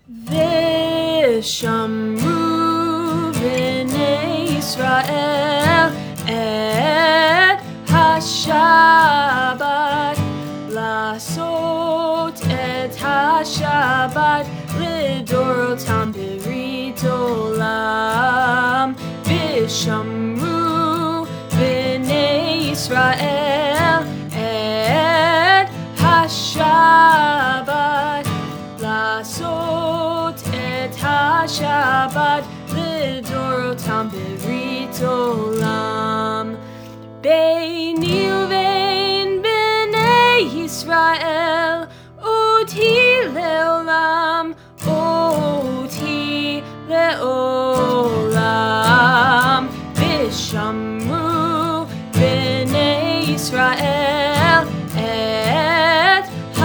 ושמרו בני ישראל את השבת, לעשות את השבת לדורותם ברית עולם. ושמרו בני ישראל את השבת, לעשות את השבת לדורותם ברית עולם. ביני ובין בני ישראל אותי לעולם, אותי לעולם. ושמרו בני ישראל את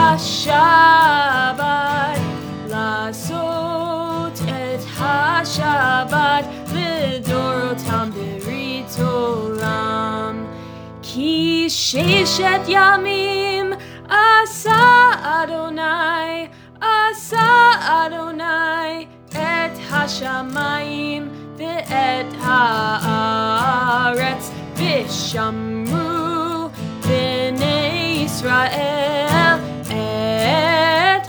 השבת, לעשות את השבת לדורותם ברית עולם. כי 6 ימים עשה אדוני את השמיים ואת הארץ. ושמרו בני ישראל את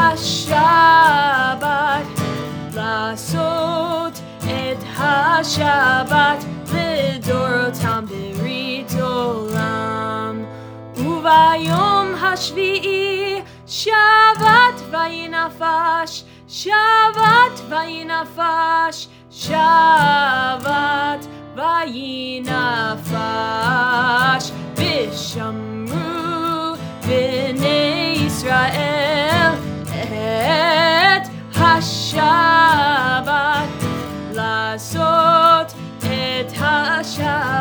השבת, לעשות את השבת לדורותם ברית עולם. וביום השביעי שבת וינפש, שבת וינפש, שבת וינפש. ושמרו בני ישראל את השבת, לעשות את השבת